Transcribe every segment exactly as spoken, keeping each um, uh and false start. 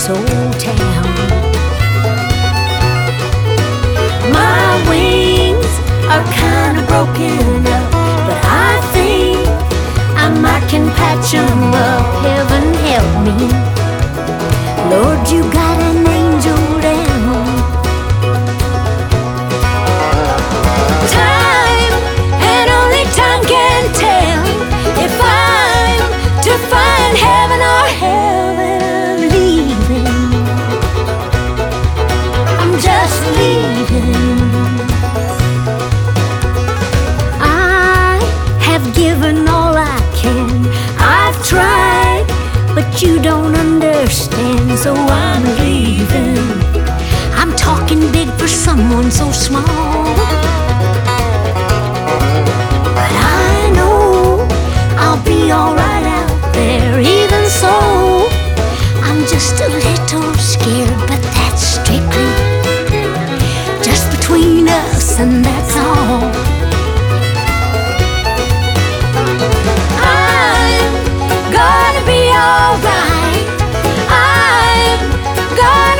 this old town. My wings are kinda broken up, but I think I might can patch 'em up. Heaven help me, Lord, you got an angel down. Time and only time can tell if I'm to find heaven or hell. But I'm leaving, I'm just leaving. I have given all I can, I've tried, but you don't understand, so I'm leaving. I'm talking big for someone so small, but I know I'll be alright out there. Even so, I'm just a little scared, but that's strictly just between us, and that's all. I'm gonna be alright, I'm gonna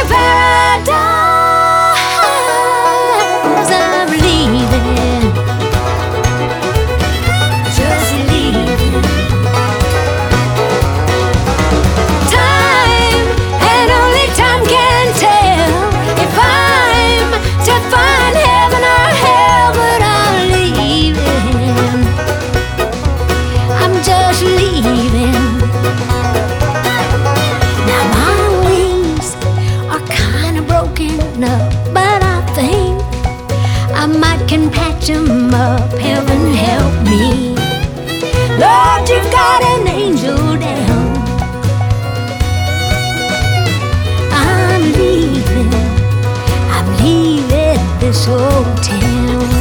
paradise. I'm leaving, just leaving. Time and only time can tell if I'm to find heaven or hell, but I'm leaving, I'm just leaving. Now my wings are kinda broken up, but I think I might can patch 'em up. Heaven help me, Lord, you've got an angel down. I'm leaving, I'm leaving this old town.